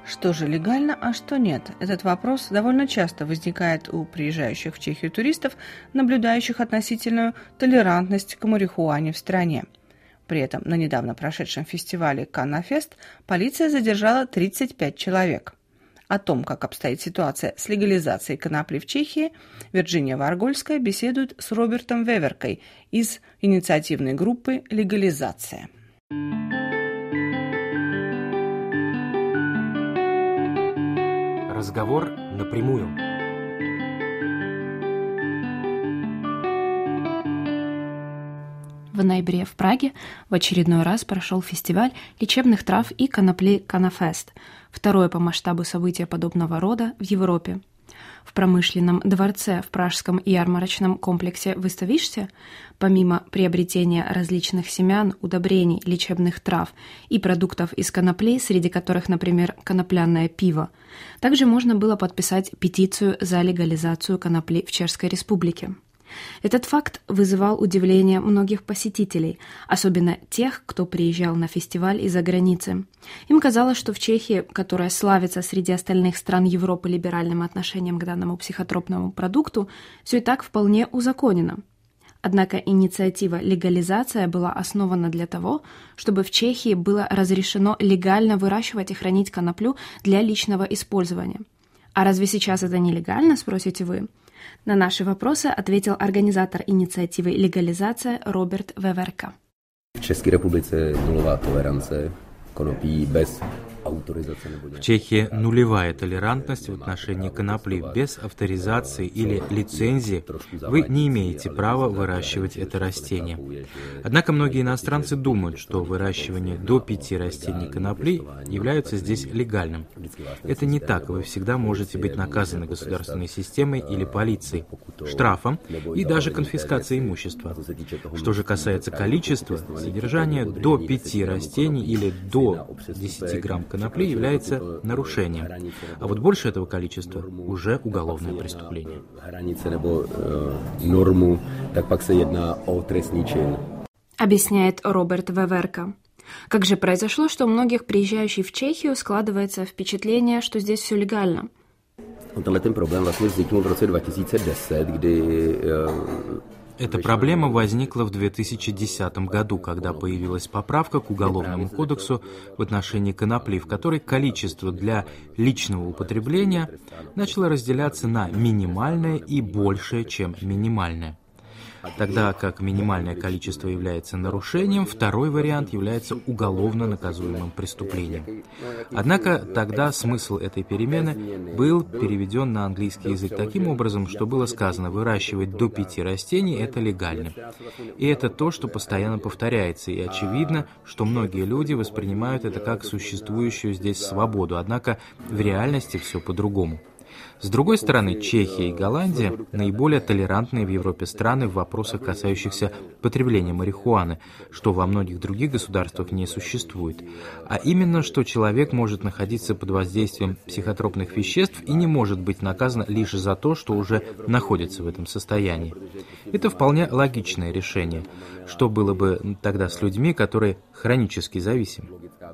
Что же легально, а что нет? Этот вопрос довольно часто возникает у приезжающих в Чехию туристов, наблюдающих относительную толерантность к марихуане в стране. При этом на недавно прошедшем фестивале Каннафест полиция задержала 35 человек. О том, как обстоит ситуация с легализацией конопли в Чехии, Вирджиния Варгольская беседует с Робертом Веверкой из инициативной группы «Легализация». Разговор напрямую. В ноябре в Праге в очередной раз прошел фестиваль лечебных трав и конопли Каннафест, второе по масштабу событие подобного рода в Европе. В промышленном дворце в пражском ярмарочном комплексе «Выставишься» помимо приобретения различных семян, удобрений, лечебных трав и продуктов из конопли, среди которых, например, конопляное пиво, также можно было подписать петицию за легализацию конопли в Чешской Республике. Этот факт вызывал удивление многих посетителей, особенно тех, кто приезжал на фестиваль из-за границы. Им казалось, что в Чехии, которая славится среди остальных стран Европы либеральным отношением к данному психотропному продукту, все и так вполне узаконено. Однако инициатива «Легализация» была основана для того, чтобы в Чехии было разрешено легально выращивать и хранить коноплю для личного использования. А разве сейчас это нелегально, спросите вы? На наши вопросы ответил организатор инициативы «Легализация» Роберт Веверка. В České republice nulová tolerance konopí bez autorizace nebo В Чехии нулевая толерантность в отношении конопли. Без авторизации или лицензии вы не имеете права выращивать это растение. Однако многие иностранцы думают, что выращивание до 5 растений конопли является здесь легальным. Это не так, вы всегда можете быть наказаны государственной системой или полицией, штрафом и даже конфискацией имущества. Что же касается количества, содержание до 5 растений или до 10 грамм конопли является нарушением, а вот больше этого количества уже уголовное преступление. Объясняет Роберт Веверка. Как же произошло, что у многих приезжающих в Чехию складывается впечатление, что здесь все легально? Ten problém vlastně vzniknul v roce 2010, kdy Эта проблема возникла в 2010 году, когда появилась поправка к Уголовному кодексу в отношении конопли, в которой количество для личного употребления начало разделяться на минимальное и большее, чем минимальное. Тогда как минимальное количество является нарушением, второй вариант является уголовно наказуемым преступлением. Однако тогда смысл этой перемены был переведен на английский язык таким образом, что было сказано: выращивать до 5 растений – это легально. И это то, что постоянно повторяется, и очевидно, что многие люди воспринимают это как существующую здесь свободу, однако в реальности все по-другому. С другой стороны, Чехия и Голландия – наиболее толерантные в Европе страны в вопросах, касающихся потребления марихуаны, что во многих других государствах не существует. А именно, что человек может находиться под воздействием психотропных веществ и не может быть наказан лишь за то, что уже находится в этом состоянии. Это вполне логичное решение. Что было бы тогда с людьми, которые хронически зависимы?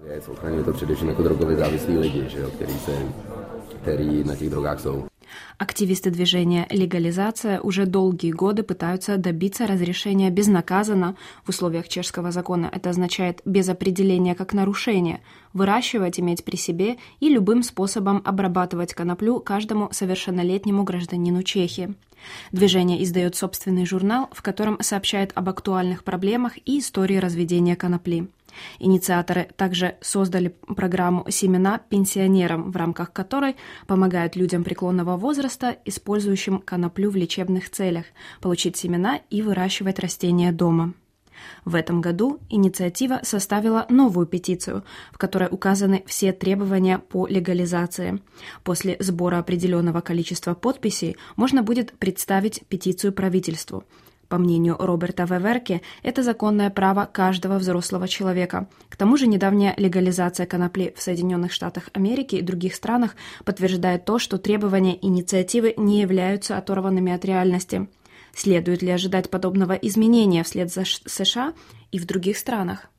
Активисты движения «Легализация» уже долгие годы пытаются добиться разрешения безнаказанно в условиях чешского закона. Это означает без определения как нарушение, выращивать, иметь при себе и любым способом обрабатывать коноплю каждому совершеннолетнему гражданину Чехии. Движение издает собственный журнал, в котором сообщает об актуальных проблемах и истории разведения конопли. Инициаторы также создали программу «Семена пенсионерам», в рамках которой помогают людям преклонного возраста, использующим коноплю в лечебных целях, получить семена и выращивать растения дома. В этом году инициатива составила новую петицию, в которой указаны все требования по легализации. После сбора определенного количества подписей можно будет представить петицию правительству. По мнению Роберта Веверки, это законное право каждого взрослого человека. К тому же недавняя легализация конопли в Соединенных Штатах Америки и других странах подтверждает то, что требования инициативы не являются оторванными от реальности. Следует ли ожидать подобного изменения вслед за США и в других странах?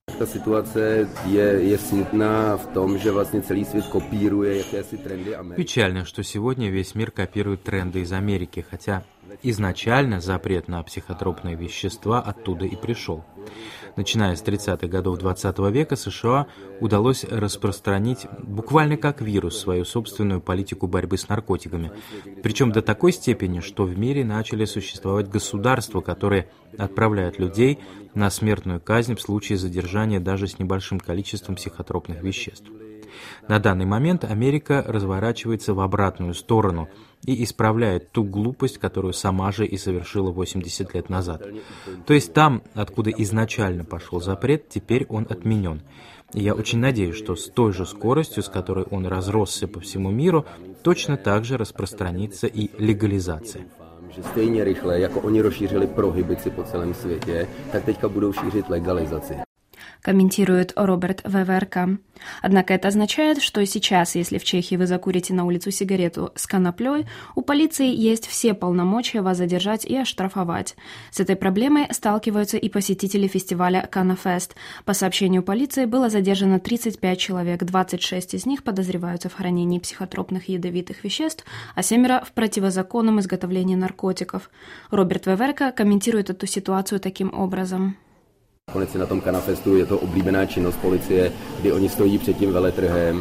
Ta situace je smutná v tom, že vlastně celý svět kopíruje jakési trendy Ameriky. Печально, что сегодня весь мир копирует тренды из Америки, хотя изначально запрет на психотропные вещества оттуда и пришел. Начиная с 30-х годов 20 века США удалось распространить буквально как вирус свою собственную политику борьбы с наркотиками. Причем до такой степени, что в мире начали существовать государства, которые отправляют людей на смертную казнь в случае задержания даже с небольшим количеством психотропных веществ. На данный момент Америка разворачивается в обратную сторону и исправляет ту глупость, которую сама же и совершила 80 лет назад. То есть там, откуда изначально пошел запрет, теперь он отменен. И я очень надеюсь, что с той же скоростью, с которой он разросся по всему миру, точно так же распространится и легализация. Že stejně rychle, jako oni rozšířili prohibici po celém světě, tak teďka budou šířit legalizaci. Комментирует Роберт Веверка. Однако это означает, что сейчас, если в Чехии вы закурите на улицу сигарету с коноплей, у полиции есть все полномочия вас задержать и оштрафовать. С этой проблемой сталкиваются и посетители фестиваля Канафест. По сообщению полиции было задержано 35 человек, 26 из них подозреваются в хранении психотропных ядовитых веществ, а 7 в противозаконном изготовлении наркотиков. Роберт Веверка комментирует эту ситуацию таким образом. Konec na tom Kanafestu je to oblíbená činnost policie, kdy oni stojí před tím veletrhem.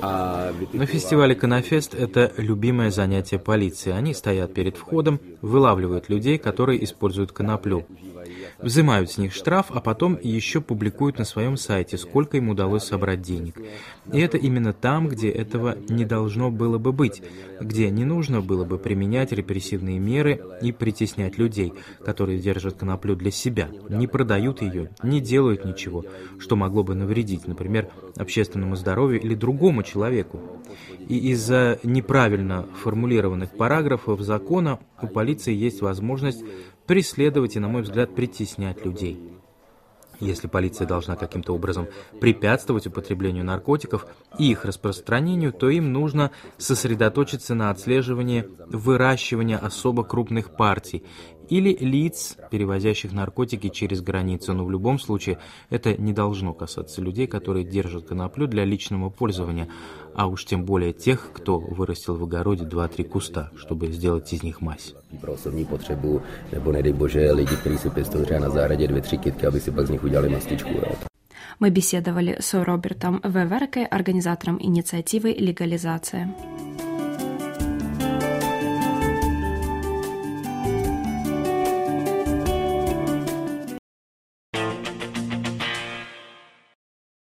На фестивале Канафест это любимое занятие полиции. Они стоят перед входом, вылавливают людей, которые используют коноплю. Взимают с них штраф, а потом еще публикуют на своем сайте, сколько им удалось собрать денег. И это именно там, где этого не должно было бы быть, где не нужно было бы применять репрессивные меры и притеснять людей, которые держат коноплю для себя, не продают ее, не делают ничего, что могло бы навредить, например, общественному здоровью или другому человеку. И из-за неправильно формулированных параграфов закона у полиции есть возможность преследовать и, на мой взгляд, притеснять людей. Если полиция должна каким-то образом препятствовать употреблению наркотиков и их распространению, то им нужно сосредоточиться на отслеживании выращивания особо крупных партий или лиц, перевозящих наркотики через границу. Но в любом случае это не должно касаться людей, которые держат коноплю для личного пользования, а уж тем более тех, кто вырастил в огороде 2-3 куста, чтобы сделать из них мазь. Pro osobní potřebu, nebo nedej bože, lidi, kteří si pěstují třeba na zahradě 2-3 kytky, aby si pak z nich udělali mastičku. Мы беседовали с Робертом Веверкой, организатором инициативы «Легализация».